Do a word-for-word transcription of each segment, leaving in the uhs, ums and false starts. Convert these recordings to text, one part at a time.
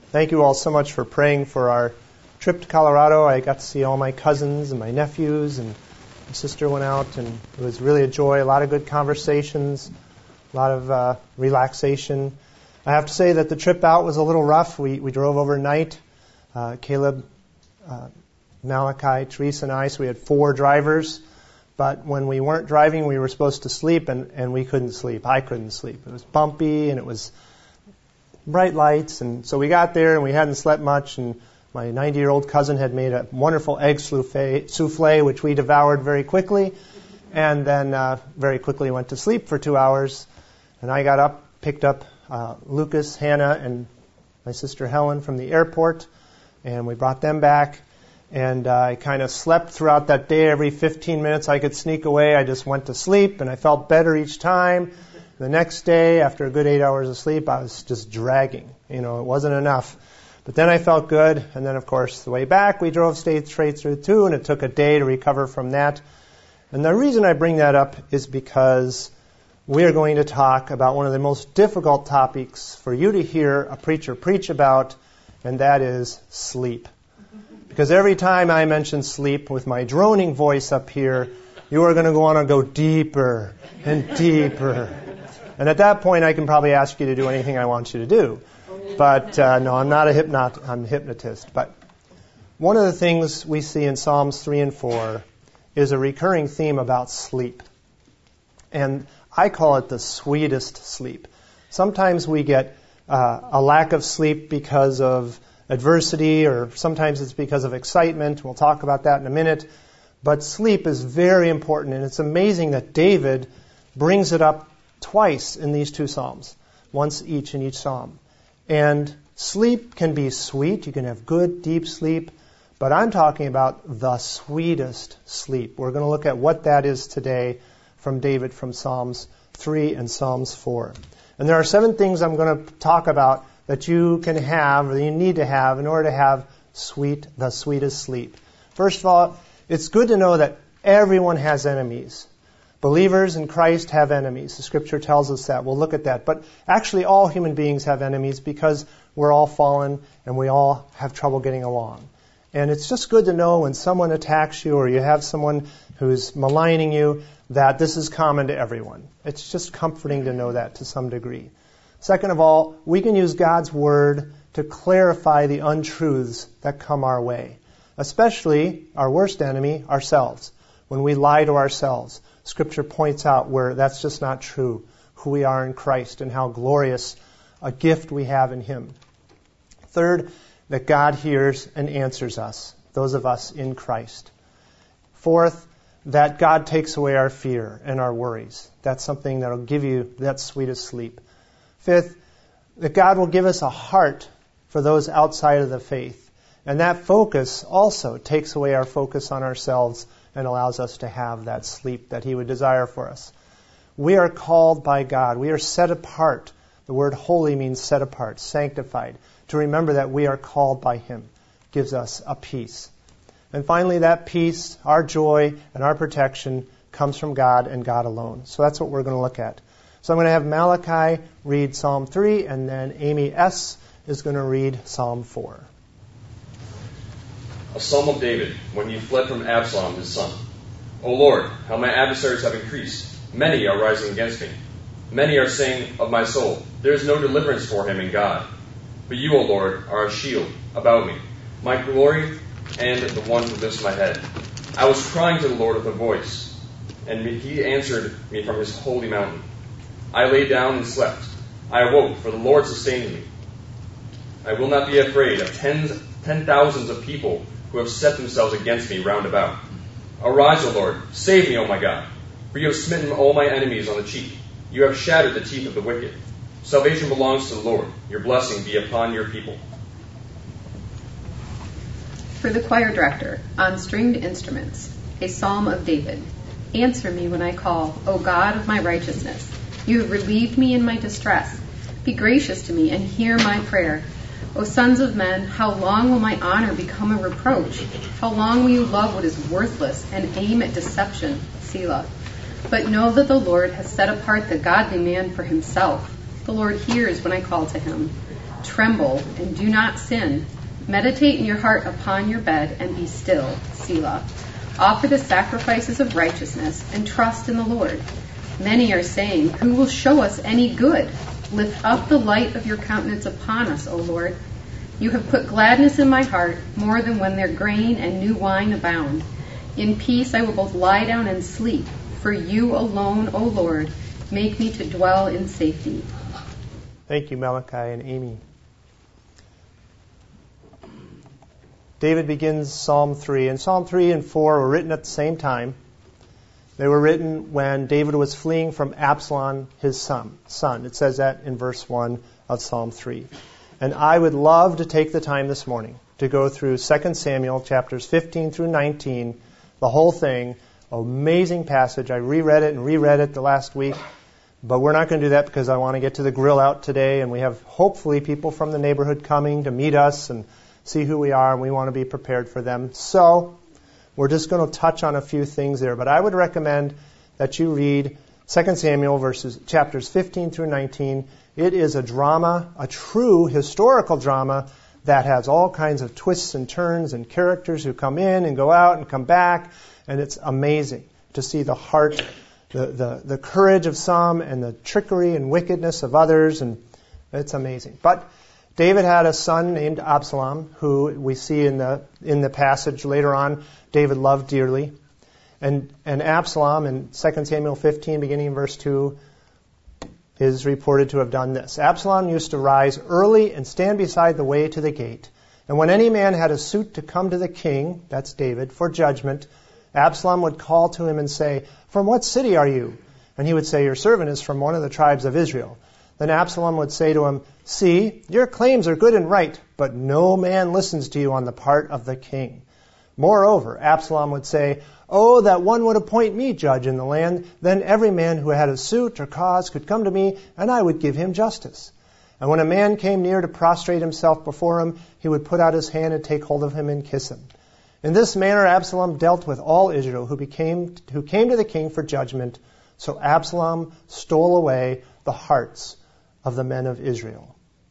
Thank you all so much for praying for our trip to Colorado. I got to see all my cousins and my nephews, and my sister went out, and it was really a joy. A lot of good conversations, a lot of uh, relaxation. I have to say that the trip out was a little rough. We we drove overnight. Uh, Caleb, uh, Malachi, Teresa, and I, so we had four drivers. But when we weren't driving, we were supposed to sleep, and, and we couldn't sleep. I couldn't sleep. It was bumpy, and it was bright lights. And so we got there, and we hadn't slept much, and my ninety-year-old cousin had made a wonderful egg souffle, souffle which we devoured very quickly, and then uh, very quickly went to sleep for two hours. And I got up, picked up uh, Lucas, Hannah, and my sister Helen from the airport, and we brought them back. And uh, I kind of slept throughout that day. Every fifteen minutes I could sneak away. I just went to sleep, and I felt better each time. The next day, after a good eight hours of sleep, I was just dragging. You know, it wasn't enough. But then I felt good. And then, of course, the way back, we drove straight, straight through too, and it took a day to recover from that. And the reason I bring that up is because we are going to talk about one of the most difficult topics for you to hear a preacher preach about, and that is sleep. Because every time I mention sleep with my droning voice up here, you are going to go on and go deeper and deeper. And at that point, I can probably ask you to do anything I want you to do. But uh, no, I'm not a hypnot- I'm a hypnotist. But one of the things we see in Psalms three and four is a recurring theme about sleep. And I call it the sweetest sleep. Sometimes we get uh, a lack of sleep because of adversity, or sometimes it's because of excitement. We'll talk about that in a minute. But sleep is very important, and it's amazing that David brings it up twice in these two psalms, once each in each psalm. And sleep can be sweet. You can have good, deep sleep. But I'm talking about the sweetest sleep. We're going to look at what that is today from David from Psalms three and Psalms four. And there are seven things I'm going to talk about that you can have, or that you need to have, in order to have sweet, the sweetest sleep. First of all, it's good to know that everyone has enemies. Believers in Christ have enemies. The Scripture tells us that. We'll look at that. But actually, all human beings have enemies because we're all fallen and we all have trouble getting along. And it's just good to know when someone attacks you or you have someone who's maligning you that this is common to everyone. It's just comforting to know that to some degree. Second of all, we can use God's Word to clarify the untruths that come our way, especially our worst enemy, ourselves. When we lie to ourselves, Scripture points out where that's just not true, who we are in Christ and how glorious a gift we have in Him. Third, that God hears and answers us, those of us in Christ. Fourth, that God takes away our fear and our worries. That's something that will give you that sweetest sleep. Fifth, that God will give us a heart for those outside of the faith. And that focus also takes away our focus on ourselves and allows us to have that sleep that He would desire for us. We are called by God. We are set apart. The word holy means set apart, sanctified. To remember that we are called by Him gives us a peace. And finally, that peace, our joy, and our protection comes from God and God alone. So that's what we're going to look at. So I'm going to have Malachi read Psalm three, and then Amy S. is going to read Psalm four. A psalm of David, when he fled from Absalom, his son. O Lord, how my adversaries have increased. Many are rising against me. Many are saying of my soul, there is no deliverance for him in God. But you, O Lord, are a shield about me, my glory, and the one who lifts my head. I was crying to the Lord with a voice, and He answered me from His holy mountain. I lay down and slept. I awoke, for the Lord sustained me. I will not be afraid of tens, ten thousands of people who have set themselves against me round about. Arise, O Lord, save me, O my God, for you have smitten all my enemies on the cheek. You have shattered the teeth of the wicked. Salvation belongs to the Lord. Your blessing be upon your people. For the choir director, on stringed instruments, a psalm of David. Answer me when I call, O God of my righteousness. You have relieved me in my distress. Be gracious to me and hear my prayer. O sons of men, how long will my honor become a reproach? How long will you love what is worthless and aim at deception? Selah. But know that the Lord has set apart the godly man for Himself. The Lord hears when I call to Him. Tremble and do not sin. Meditate in your heart upon your bed and be still. Selah. Offer the sacrifices of righteousness and trust in the Lord. Many are saying, who will show us any good? Lift up the light of your countenance upon us, O Lord. You have put gladness in my heart more than when their grain and new wine abound. In peace I will both lie down and sleep. For you alone, O Lord, make me to dwell in safety. Thank you, Malachi and Amy. David begins Psalm three, and Psalm three and four were written at the same time. They were written when David was fleeing from Absalom, his son. son. It says that in verse one of Psalm three. And I would love to take the time this morning to go through Second Samuel chapters fifteen through nineteen, the whole thing. Amazing passage. I reread it and reread it the last week. But we're not going to do that because I want to get to the grill out today, and we have hopefully people from the neighborhood coming to meet us and see who we are, and we want to be prepared for them. So we're just going to touch on a few things there. But I would recommend that you read Second Samuel verses chapters fifteen through nineteen. It is a drama, a true historical drama that has all kinds of twists and turns and characters who come in and go out and come back. And it's amazing to see the heart, the, the, the courage of some and the trickery and wickedness of others. And it's amazing. But David had a son named Absalom, who we see in the in the passage later on, David loved dearly. And and Absalom in Second Samuel fifteen, beginning in verse two, is reported to have done this. Absalom used to rise early and stand beside the way to the gate. And when any man had a suit to come to the king, that's David, for judgment, Absalom would call to him and say, "From what city are you?" And he would say, "Your servant is from one of the tribes of Israel." Then Absalom would say to him, "See, your claims are good and right, but no man listens to you on the part of the king." Moreover, Absalom would say, "Oh, that one would appoint me judge in the land, then every man who had a suit or cause could come to me, and I would give him justice." And when a man came near to prostrate himself before him, he would put out his hand and take hold of him and kiss him. In this manner Absalom dealt with all Israel who became who came to the king for judgment. So Absalom stole away the hearts of the men of Israel.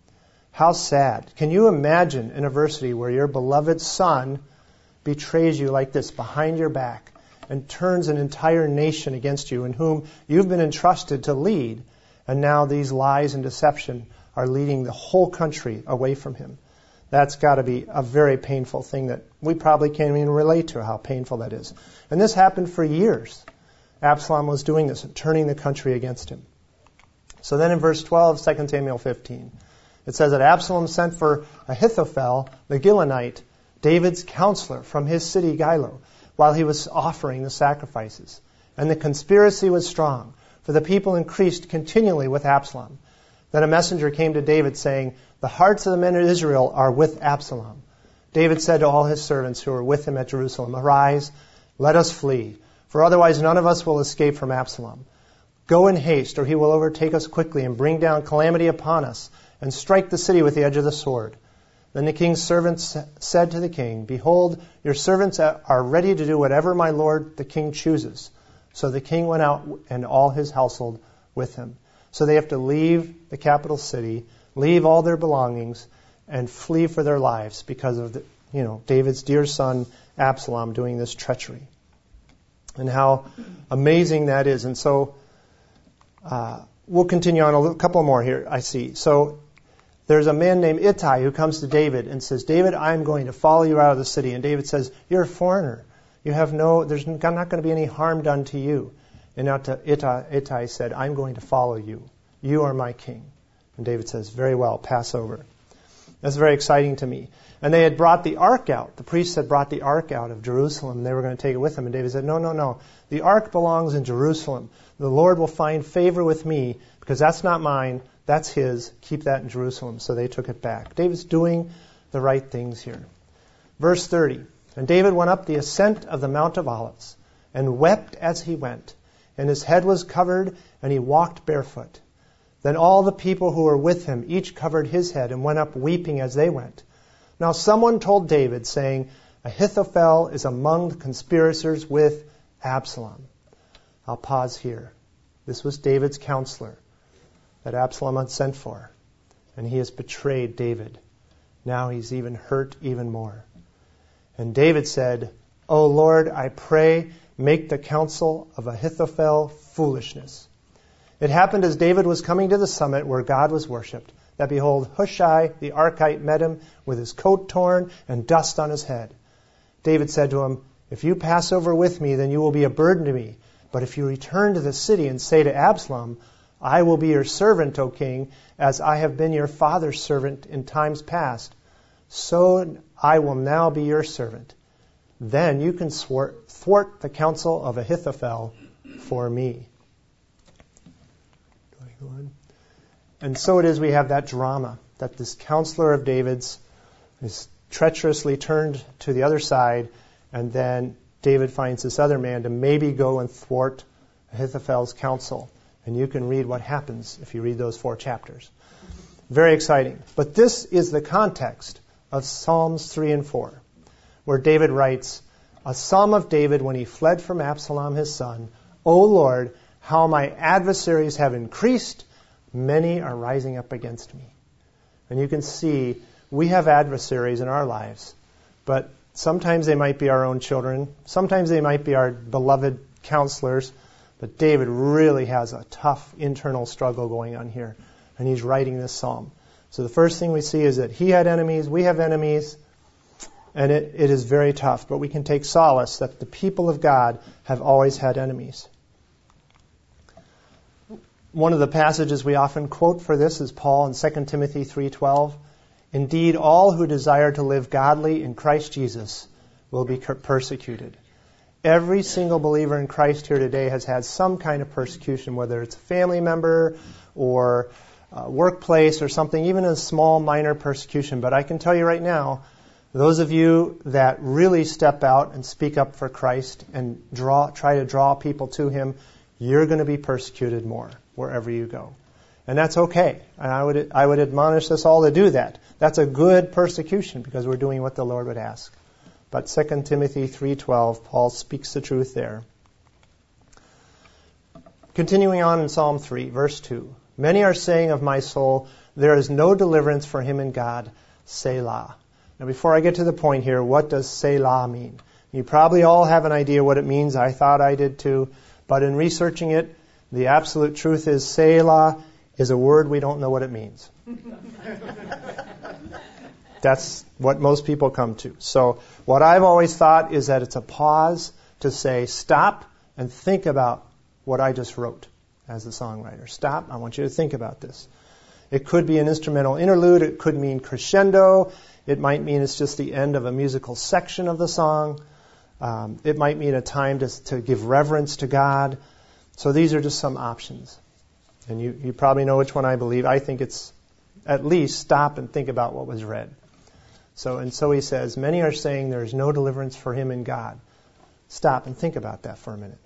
How sad. Can you imagine an adversity where your beloved son betrays you like this behind your back and turns an entire nation against you in whom you've been entrusted to lead, and now these lies and deception are leading the whole country away from him? That's got to be a very painful thing that we probably can't even relate to how painful that is. And this happened for years. Absalom was doing this and turning the country against him. So then in verse twelve, Second Samuel fifteen, it says that Absalom sent for Ahithophel, the Gilonite, David's counselor from his city Gilo, while he was offering the sacrifices. And the conspiracy was strong, for the people increased continually with Absalom. Then a messenger came to David saying, "The hearts of the men of Israel are with Absalom." David said to all his servants who were with him at Jerusalem, "Arise, let us flee, for otherwise none of us will escape from Absalom. Go in haste, or he will overtake us quickly and bring down calamity upon us and strike the city with the edge of the sword." Then the king's servants said to the king, "Behold, your servants are ready to do whatever my lord the king chooses." So the king went out and all his household with him. So they have to leave the capital city, leave all their belongings, and flee for their lives because of the, you know, David's dear son Absalom doing this treachery. And how amazing that is. And so uh, we'll continue on a little, couple more here, I see. So there's a man named Ittai who comes to David and says, "David, I'm going to follow you out of the city." And David says, "You're a foreigner. You have no, there's not going to be any harm done to you." And now to Ittai, Ittai said, "I'm going to follow you. You are my king." And David says, "Very well, pass over." That's very exciting to me. And they had brought the ark out. The priests had brought the ark out of Jerusalem. They were going to take it with them. And David said, "No, no, no. The ark belongs in Jerusalem. The Lord will find favor with me because that's not mine. That's his. Keep that in Jerusalem." So they took it back. David's doing the right things here. Verse thirty. And David went up the ascent of the Mount of Olives and wept as he went. And his head was covered and he walked barefoot. Then all the people who were with him each covered his head and went up weeping as they went. Now someone told David, saying, "Ahithophel is among the conspirators with Absalom." I'll pause here. This was David's counselor that Absalom had sent for. and he has betrayed David. Now he's even hurt even more. And David said, O Lord, I pray, make the counsel of Ahithophel foolishness. It happened as David was coming to the summit where God was worshipped, that behold, Hushai the Archite met him with his coat torn and dust on his head. David said to him, If you pass over with me, then you will be a burden to me. But if you return to the city and say to Absalom, I will be your servant, O king, as I have been your father's servant in times past, so I will now be your servant. Then you can thwart, thwart the counsel of Ahithophel for me. Do I go on? And so it is we have that drama, that this counselor of David's is treacherously turned to the other side, and then David finds this other man to maybe go and thwart Ahithophel's counsel. And you can read what happens if you read those four chapters. Very exciting. But this is the context of Psalms three and four, where David writes, a psalm of David when he fled from Absalom his son, O Lord, how my adversaries have increased, many are rising up against me. And you can see we have adversaries in our lives, but sometimes they might be our own children, sometimes they might be our beloved counselors, but David really has a tough internal struggle going on here, and he's writing this psalm. So the first thing we see is that he had enemies, we have enemies, and it, it is very tough. But we can take solace that the people of God have always had enemies. One of the passages we often quote for this is Paul in Second Timothy three twelve. Indeed, all who desire to live godly in Christ Jesus will be persecuted. Every single believer in Christ here today has had some kind of persecution, whether it's a family member or a workplace or something, even a small, minor persecution. But I can tell you right now, those of you that really step out and speak up for Christ and draw, try to draw people to Him, you're going to be persecuted more wherever you go. And that's okay. And I would, I would admonish us all to do that. That's a good persecution because we're doing what the Lord would ask. But Second Timothy three twelve, Paul speaks the truth there. Continuing on in Psalm three, verse two. Many are saying of my soul, there is no deliverance for him in God, Selah. Now before I get to the point here, what does Selah mean? You probably all have an idea what it means. I thought I did too. But in researching it, the absolute truth is Selah is a word we don't know what it means. That's what most people come to. So what I've always thought is that it's a pause to say, stop and think about what I just wrote as a songwriter. Stop, I want you to think about this. It could be an instrumental interlude. It could mean crescendo. It might mean it's just the end of a musical section of the song. Um, it might mean a time to, to give reverence to God. So these are just some options. And you, you probably know which one I believe. I think it's at least stop and think about what was read. So, and so he says, many are saying there is no deliverance for him in God. Stop and think about that for a minute.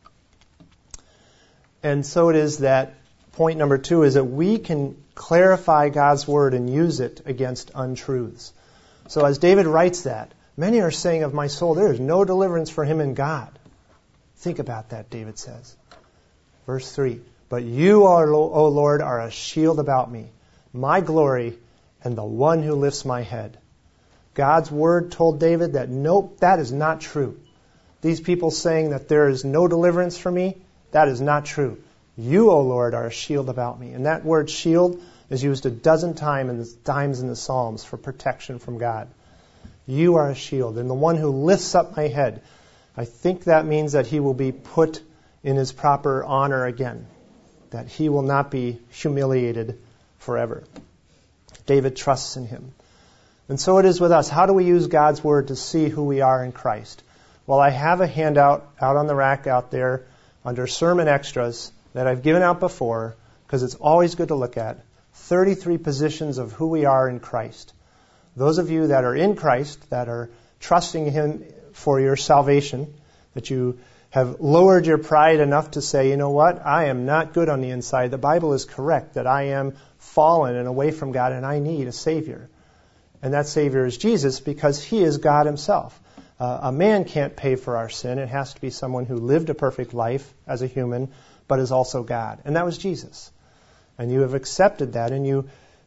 And so it is that point number two is that we can clarify God's word and use it against untruths. So as David writes that, many are saying of my soul, there is no deliverance for him in God. Think about that, David says. Verse three, but you, O Lord, are a shield about me, my glory, and the one who lifts my head. God's word told David that, nope, that is not true. These people saying that there is no deliverance for me, that is not true. You, O Lord, are a shield about me. And that word shield is used a dozen time in the, times in the Psalms for protection from God. You are a shield, and the one who lifts up my head. I think that means that he will be put in his proper honor again, that he will not be humiliated forever. David trusts in him. And so it is with us. How do we use God's word to see who we are in Christ? Well, I have a handout out on the rack out there under sermon extras that I've given out before because it's always good to look at. thirty-three positions of who we are in Christ. Those of you that are in Christ, that are trusting Him for your salvation, that you have lowered your pride enough to say, you know what, I am not good on the inside. The Bible is correct that I am fallen and away from God and I need a Savior. And that Savior is Jesus because He is God Himself. Uh, a man can't pay for our sin. It has to be someone who lived a perfect life as a human, but is also God. And that was Jesus. And you have accepted that, and you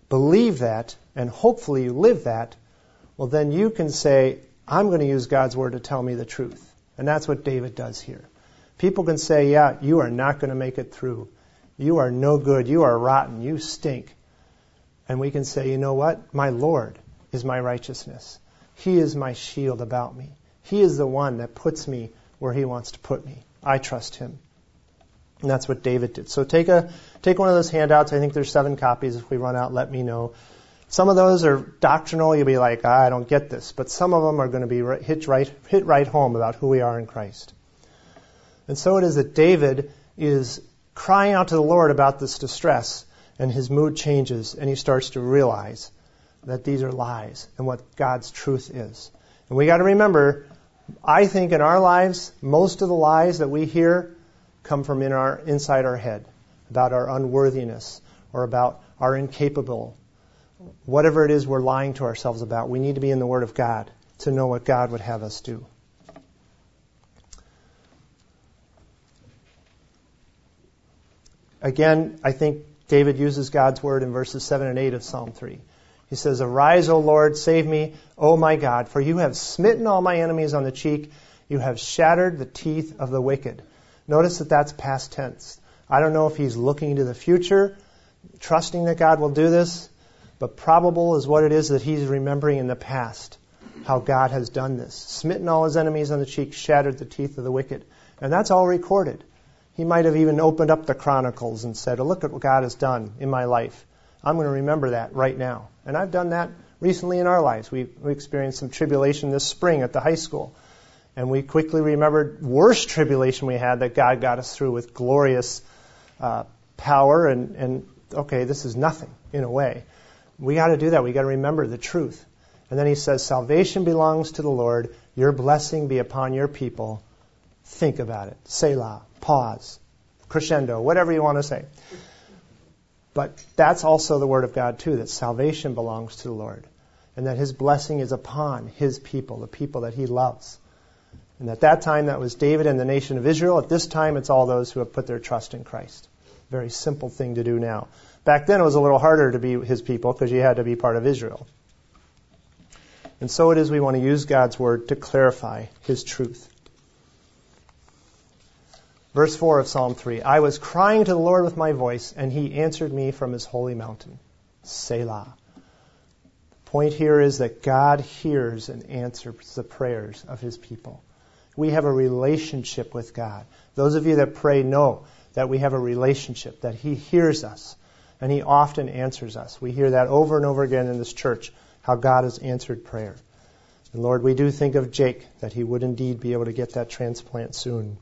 believe that, and hopefully you live that, well, then you can say, I'm going to use God's word to tell me the truth. And that's what David does here. People can say, yeah, you are not going to make it through. You are no good. You are rotten. You stink. And we can say, you know what? My Lord is my righteousness. He is my shield about me. He is the one that puts me where he wants to put me. I trust him. And that's what David did. So take a take one of those handouts. I think there's seven copies. If we run out, let me know. Some of those are doctrinal. You'll be like, ah, I don't get this. But some of them are going to be right, hit right hit right home about who we are in Christ. And so it is that David is crying out to the Lord about this distress, and his mood changes, and he starts to realize that these are lies and what God's truth is. And we got to remember, I think in our lives, most of the lies that we hear come from in our inside our head about our unworthiness or about our incapable. Whatever it is we're lying to ourselves about, we need to be in the Word of God to know what God would have us do. Again, I think David uses God's Word in verses seven and eight of Psalm three. He says, Arise, O Lord, save me, O my God, for you have smitten all my enemies on the cheek. You have shattered the teeth of the wicked. Notice that that's past tense. I don't know if he's looking to the future, trusting that God will do this, but probable is what it is that he's remembering in the past, how God has done this. Smitten all his enemies on the cheek, shattered the teeth of the wicked. And that's all recorded. He might have even opened up the Chronicles and said, oh, look at what God has done in my life. I'm going to remember that right now. And I've done that recently in our lives. We, we experienced some tribulation this spring at the high school. And we quickly remembered worse tribulation we had that God got us through with glorious uh, power. And, and, okay, this is nothing in a way. We got to do that. We got to remember the truth. And then he says, salvation belongs to the Lord. Your blessing be upon your people. Think about it. Selah. Pause. Crescendo. Whatever you want to say. But that's also the word of God too, that salvation belongs to the Lord. And that his blessing is upon his people, the people that he loves. And at that time, that was David and the nation of Israel. At this time, it's all those who have put their trust in Christ. Very simple thing to do now. Back then, it was a little harder to be his people because you had to be part of Israel. And so it is we want to use God's word to clarify his truth. Verse four of Psalm three, I was crying to the Lord with my voice, and he answered me from his holy mountain. Selah. The point here is that God hears and answers the prayers of his people. We have a relationship with God. Those of you that pray know that we have a relationship, that he hears us, and he often answers us. We hear that over and over again in this church, how God has answered prayer. And Lord, we do think of Jake, that he would indeed be able to get that transplant soon.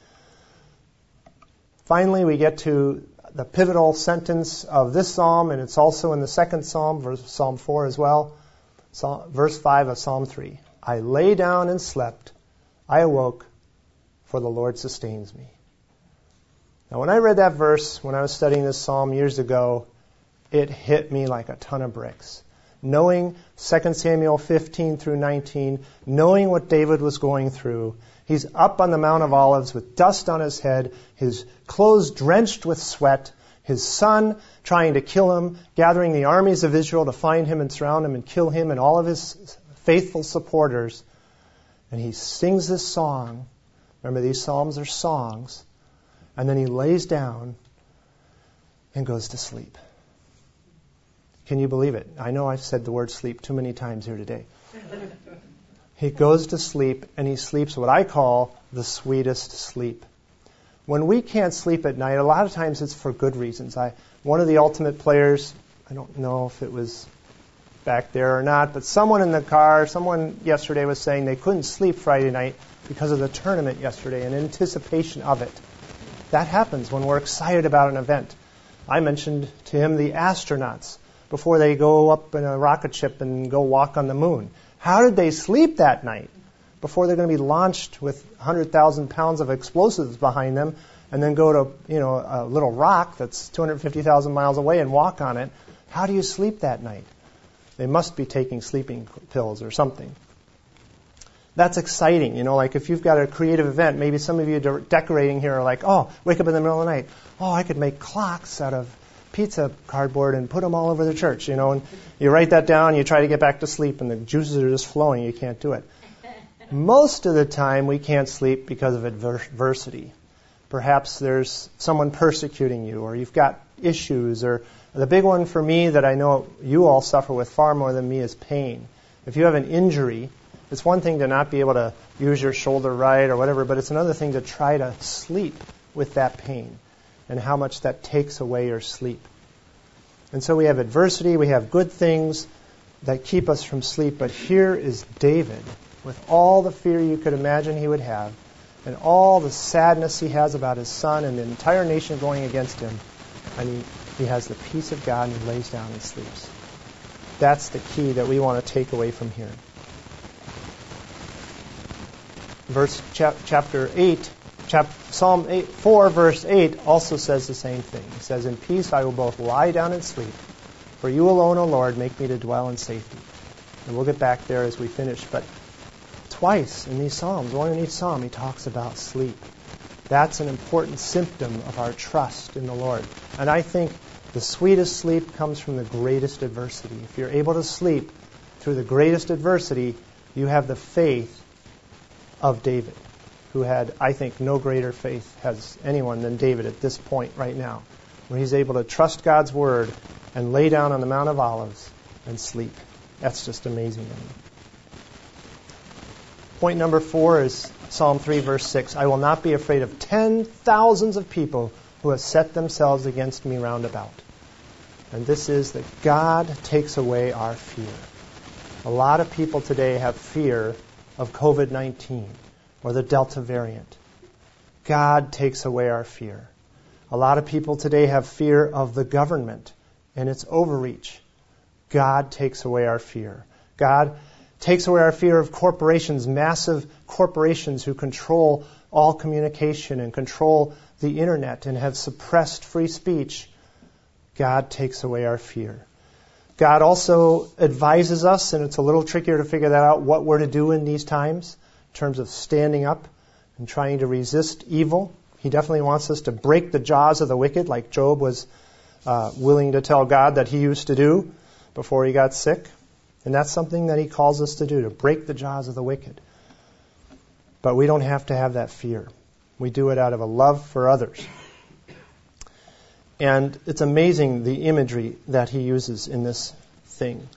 Finally, we get to the pivotal sentence of this psalm, and it's also in the second psalm, verse Psalm four as well. Psalm, verse five of Psalm three. I lay down and slept. I awoke, for the Lord sustains me. Now, when I read that verse, when I was studying this psalm years ago, it hit me like a ton of bricks. Knowing Second Samuel fifteen through nineteen, knowing what David was going through, he's up on the Mount of Olives with dust on his head, his clothes drenched with sweat, his son trying to kill him, gathering the armies of Israel to find him and surround him and kill him and all of his faithful supporters. And he sings this song. Remember, these psalms are songs. And then he lays down and goes to sleep. Can you believe it? I know I've said the word sleep too many times here today. He goes to sleep, and he sleeps what I call the sweetest sleep. When we can't sleep at night, a lot of times it's for good reasons. I, one of the ultimate players, I don't know if it was back there or not, but someone in the car, someone yesterday was saying they couldn't sleep Friday night because of the tournament yesterday in anticipation of it. That happens when we're excited about an event. I mentioned to him the astronauts before they go up in a rocket ship and go walk on the moon. How did they sleep that night before they're going to be launched with one hundred thousand pounds of explosives behind them and then go to, you know, a little rock that's two hundred fifty thousand miles away and walk on it? How do you sleep that night? They must be taking sleeping pills or something. That's exciting. You know, like if you've got a creative event, maybe some of you de- decorating here are like, oh, wake up in the middle of the night. Oh, I could make clocks out of pizza cardboard and put them all over the church, you know, and you write that down, you try to get back to sleep, and the juices are just flowing, you can't do it. Most of the time, we can't sleep because of adversity. Perhaps there's someone persecuting you, or you've got issues, or the big one for me that I know you all suffer with far more than me is pain. If you have an injury, it's one thing to not be able to use your shoulder right or whatever, but it's another thing to try to sleep with that pain and how much that takes away your sleep. And so we have adversity, we have good things that keep us from sleep, but here is David with all the fear you could imagine he would have and all the sadness he has about his son and the entire nation going against him, and he, he has the peace of God and he lays down and sleeps. That's the key that we want to take away from here. Verse chap, chapter eight, chap, Psalm eight, four, verse eight also says the same thing. It says, "In peace I will both lie down and sleep, for you alone, O Lord, make me to dwell in safety." And we'll get back there as we finish. But twice in these Psalms, one in each Psalm, he talks about sleep. That's an important symptom of our trust in the Lord. And I think the sweetest sleep comes from the greatest adversity. If you're able to sleep through the greatest adversity, you have the faith of David, who had, I think, no greater faith has anyone than David at this point right now, where he's able to trust God's word and lay down on the Mount of Olives and sleep. That's just amazing to me. Point number four is Psalm three, verse six. "I will not be afraid of ten thousands of people who have set themselves against me round about." And this is that God takes away our fear. A lot of people today have fear of covid nineteen or the Delta variant. God takes away our fear. A lot of people today have fear of the government and its overreach. God takes away our fear. God takes away our fear of corporations, massive corporations who control all communication and control the internet and have suppressed free speech. God takes away our fear. God also advises us, and it's a little trickier to figure that out, what we're to do in these times in terms of standing up and trying to resist evil. He definitely wants us to break the jaws of the wicked, like Job was uh, willing to tell God that he used to do before he got sick. And that's something that he calls us to do, to break the jaws of the wicked. But we don't have to have that fear. We do it out of a love for others. And it's amazing the imagery that he uses in this thing.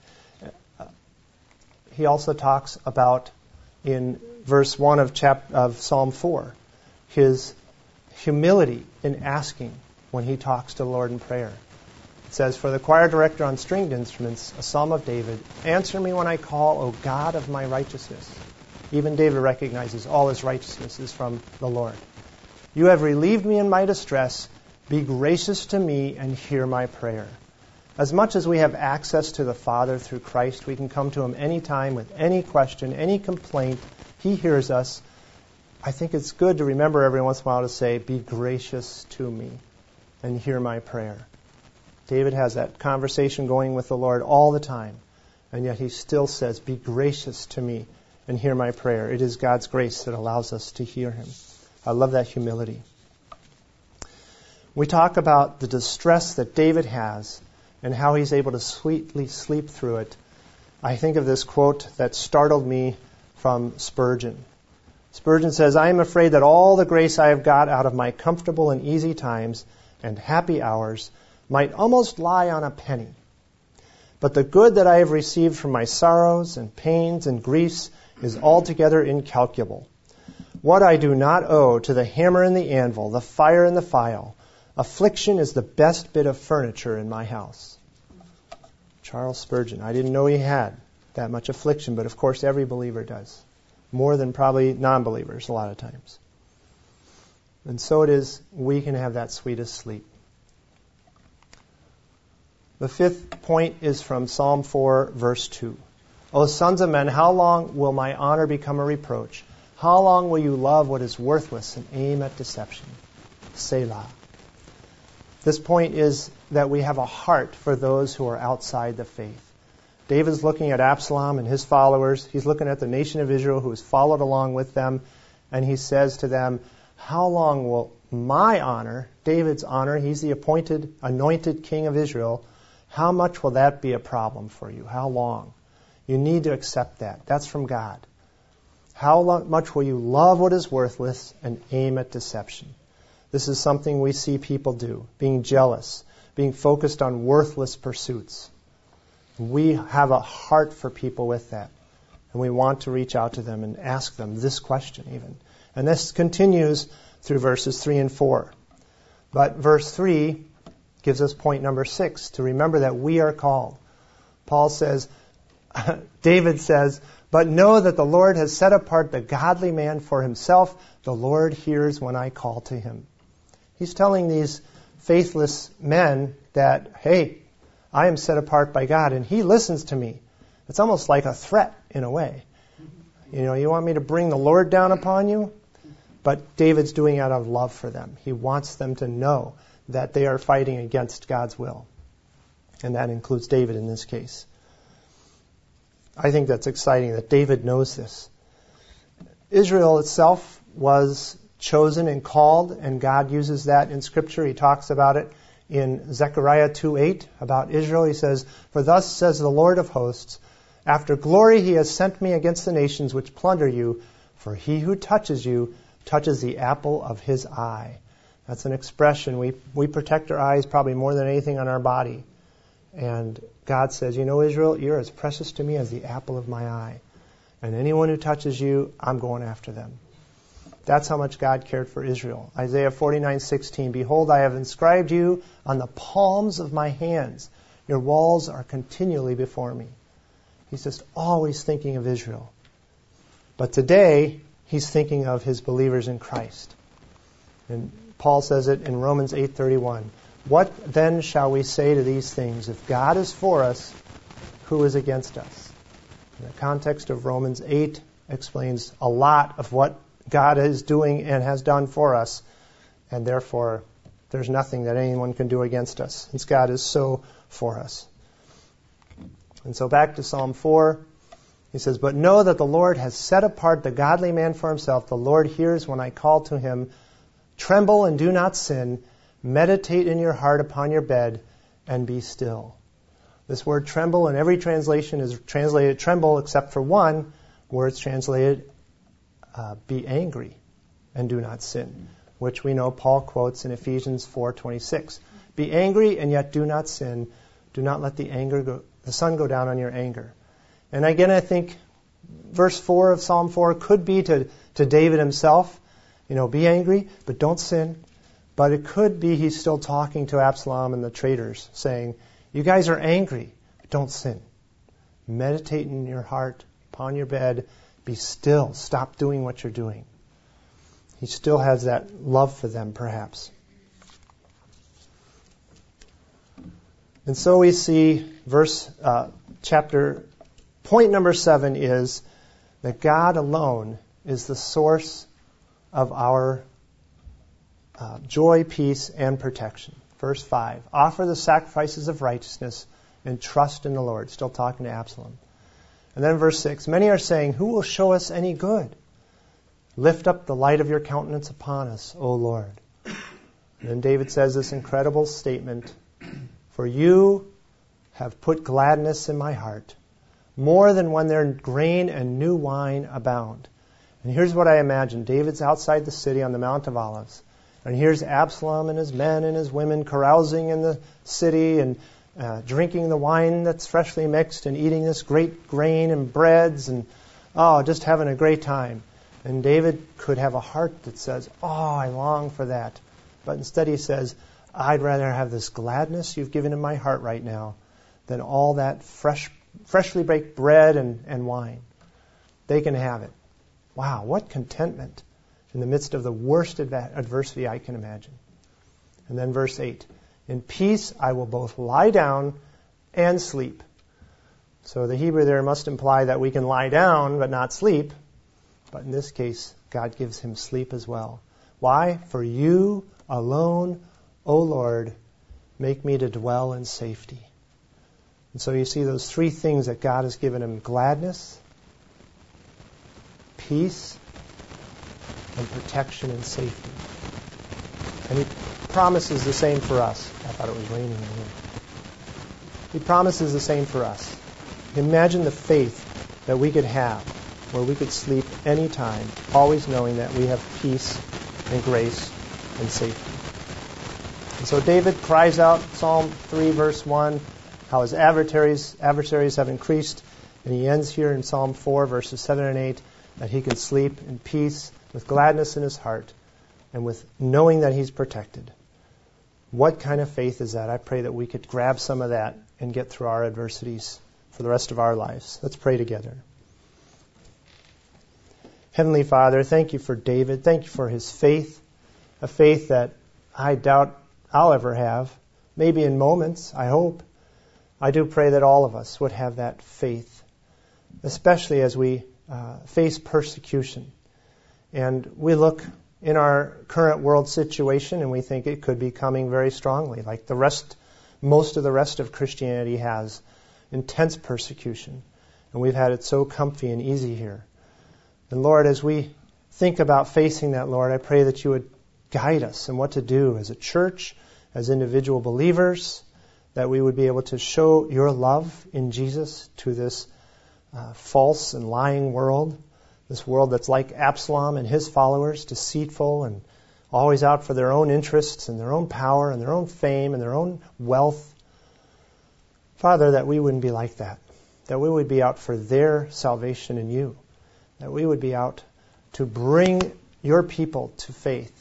He also talks about, in verse one of, chap- of Psalm four, his humility in asking when he talks to the Lord in prayer. It says, "For the choir director on stringed instruments, a psalm of David, answer me when I call, O God of my righteousness." Even David recognizes all his righteousness is from the Lord. "You have relieved me in my distress. Be gracious to me and hear my prayer." As much as we have access to the Father through Christ, we can come to him anytime with any question, any complaint. He hears us. I think it's good to remember every once in a while to say, "Be gracious to me and hear my prayer." David has that conversation going with the Lord all the time, and yet he still says, "Be gracious to me and hear my prayer." It is God's grace that allows us to hear him. I love that humility. We talk about the distress that David has and how he's able to sweetly sleep through it. I think of this quote that startled me from Spurgeon. Spurgeon says, "I am afraid that all the grace I have got out of my comfortable and easy times and happy hours might almost lie on a penny. But the good that I have received from my sorrows and pains and griefs is altogether incalculable. What I do not owe to the hammer and the anvil, the fire and the file, affliction is the best bit of furniture in my house." Charles Spurgeon. I didn't know he had that much affliction, but of course every believer does. More than probably non-believers a lot of times. And so it is, we can have that sweetest sleep. The fifth point is from Psalm four, verse two. "O sons of men, how long will my honor become a reproach? How long will you love what is worthless and aim at deception?" Selah. This point is that we have a heart for those who are outside the faith. David's looking at Absalom and his followers. He's looking at the nation of Israel who has followed along with them. And he says to them, how long will my honor, David's honor, he's the appointed, anointed king of Israel, how much will that be a problem for you? How long? You need to accept that. That's from God. How lo- much will you love what is worthless and aim at deception? This is something we see people do, being jealous, being focused on worthless pursuits. We have a heart for people with that, and we want to reach out to them and ask them this question even. And this continues through verses three and four. But verse three gives us point number six, to remember that we are called. Paul says, David says, but know that the Lord has set apart the godly man for himself. The Lord hears when I call to him. He's telling these faithless men that, hey, I am set apart by God, and he listens to me. It's almost like a threat in a way. You know, you want me to bring the Lord down upon you? But David's doing it out of love for them. He wants them to know that they are fighting against God's will. And that includes David in this case. I think that's exciting that David knows this. Israel itself was chosen and called, and God uses that in Scripture. He talks about it in Zechariah two eight about Israel. He says, for thus says the Lord of hosts, after glory he has sent me against the nations which plunder you, for he who touches you touches the apple of his eye. That's an expression. We we protect our eyes probably more than anything on our body. And God says, you know, Israel, you're as precious to me as the apple of my eye. And anyone who touches you, I'm going after them. That's how much God cared for Israel. Isaiah forty-nine sixteen, behold, I have inscribed you on the palms of my hands. Your walls are continually before me. He's just always thinking of Israel. But today, he's thinking of his believers in Christ. And Paul says it in Romans eight thirty-one. What then shall we say to these things? If God is for us, who is against us? In the context of Romans eight explains a lot of what God is doing and has done for us, and therefore there's nothing that anyone can do against us, since God is so for us. And so back to Psalm four, he says, but know that the Lord has set apart the godly man for himself. The Lord hears when I call to him. Tremble and do not sin. Meditate in your heart upon your bed and be still. This word tremble in every translation is translated tremble except for one where it's translated uh, be angry and do not sin, which we know Paul quotes in Ephesians four twenty-six. Be angry and yet do not sin. Do not let the anger go, the sun go down on your anger. And again, I think verse four of Psalm four could be to, to David himself. You know, be angry, but don't sin. But it could be he's still talking to Absalom and the traitors, saying, you guys are angry, but don't sin. Meditate in your heart, upon your bed, be still. Stop doing what you're doing. He still has that love for them, perhaps. And so we see verse, uh, chapter, point number seven is that God alone is the source of our uh, joy, peace, and protection. Verse five, offer the sacrifices of righteousness and trust in the Lord. Still talking to Absalom. And then verse six, many are saying, who will show us any good? Lift up the light of your countenance upon us, O Lord. And then David says this incredible statement, for you have put gladness in my heart, more than when their grain and new wine abound. And here's what I imagine. David's outside the city on the Mount of Olives. And here's Absalom and his men and his women carousing in the city and uh, drinking the wine that's freshly mixed and eating this great grain and breads and, oh, just having a great time. And David could have a heart that says, oh, I long for that. But instead he says, I'd rather have this gladness you've given in my heart right now than all that fresh, freshly baked bread and, and wine. They can have it. Wow, what contentment in the midst of the worst adversity I can imagine. And then verse eight, in peace I will both lie down and sleep. So the Hebrew there must imply that we can lie down but not sleep. But in this case, God gives him sleep as well. Why? For you alone, O Lord, make me to dwell in safety. And so you see those three things that God has given him: gladness, peace, and protection and safety. And He promises the same for us. I thought it was raining in here. He promises the same for us. Imagine the faith that we could have where we could sleep anytime, always knowing that we have peace and grace and safety. And so David cries out, Psalm three, verse one, how his adversaries, adversaries have increased. And he ends here in Psalm four, verses seven and eight, that he can sleep in peace with gladness in his heart and with knowing that he's protected. What kind of faith is that? I pray that we could grab some of that and get through our adversities for the rest of our lives. Let's pray together. Heavenly Father, thank you for David. Thank you for his faith, a faith that I doubt I'll ever have, maybe in moments, I hope. I do pray that all of us would have that faith, especially as we uh, face persecution. And we look in our current world situation and we think it could be coming very strongly, like the rest, most of the rest of Christianity has, intense persecution. And we've had it so comfy and easy here. And Lord, as we think about facing that, Lord, I pray that you would guide us in what to do as a church, as individual believers, that we would be able to show your love in Jesus to this uh, false and lying world, this world that's like Absalom and his followers, deceitful and always out for their own interests and their own power and their own fame and their own wealth. Father, that we wouldn't be like that, that we would be out for their salvation in you, that we would be out to bring your people to faith.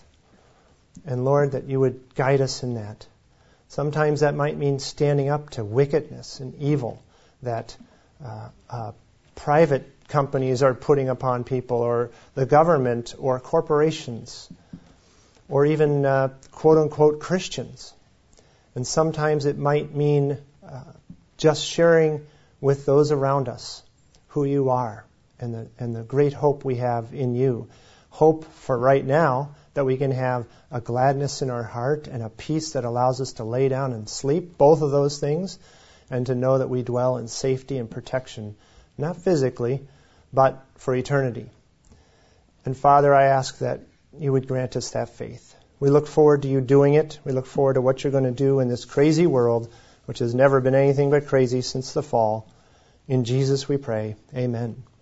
And Lord, that you would guide us in that. Sometimes that might mean standing up to wickedness and evil that uh, uh, private companies are putting upon people, or the government, or corporations, or even uh, quote-unquote Christians. And sometimes it might mean uh, just sharing with those around us who you are and the, and the great hope we have in you. Hope for right now, that we can have a gladness in our heart and a peace that allows us to lay down and sleep, both of those things, and to know that we dwell in safety and protection, not physically, but for eternity. And Father, I ask that you would grant us that faith. We look forward to you doing it. We look forward to what you're going to do in this crazy world, which has never been anything but crazy since the fall. In Jesus we pray. Amen.